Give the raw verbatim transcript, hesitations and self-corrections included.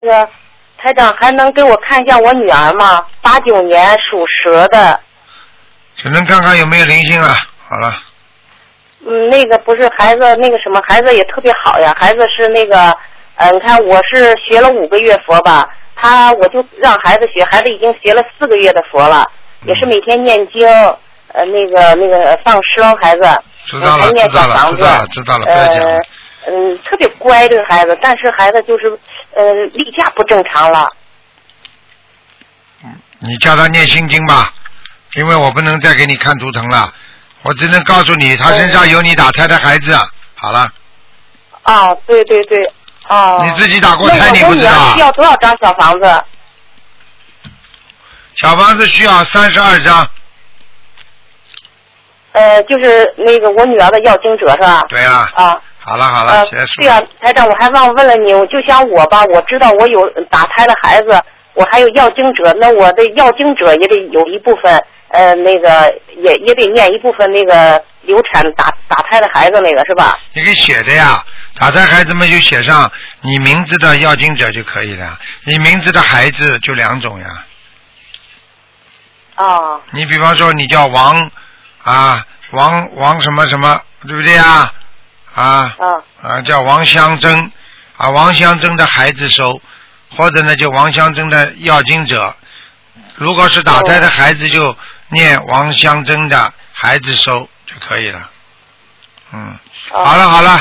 那个台长还能给我看一下我女儿吗？八九年属蛇的。 只能看看有没有灵性了。好了。 嗯，那个不是孩子，那个什么孩子也特别好呀。孩子是那个，呃，你看我是学了五个月佛吧，他我就让孩子学，孩子已经学了四个月的佛了， 嗯、 也是每天念经，呃，那个那个放生孩子， 知道了， 还念小房子， 知道了，知道了，不要讲了。 呃，嗯，特别乖这个孩子，但是孩子就是呃例假不正常了。 嗯，你叫他念心经吧，因为我不能再给你看图腾了。我只能告诉你，他身上有你打胎的孩子。好了。 哦，对对对，哦。 你自己打过胎，你不知道。 那需要多少张小房子？ 小房子需要三十二张。 呃，就是那个我女儿的要经者是吧？ 对啊。 啊。 好了好了， 呃、 结束。 对啊，台长，我还忘问了你，就像我吧，我知道我有打胎的孩子，我还有要经者，那我的要经者也得有一部分。呃，那个也也得念一部分那个流产打打胎的孩子那个是吧？ 你给写的呀，打胎孩子们就写上你名字的要经者就可以了，你名字的孩子就两种呀。 哦。 你比方说你叫王啊王王什么什么，对不对呀？啊。 嗯。 啊，叫王香珍啊，王香珍的孩子收，或者呢就王香珍的要经者。如果是打胎的孩子就。念王香珍的孩子收就可以了。嗯，好了好了。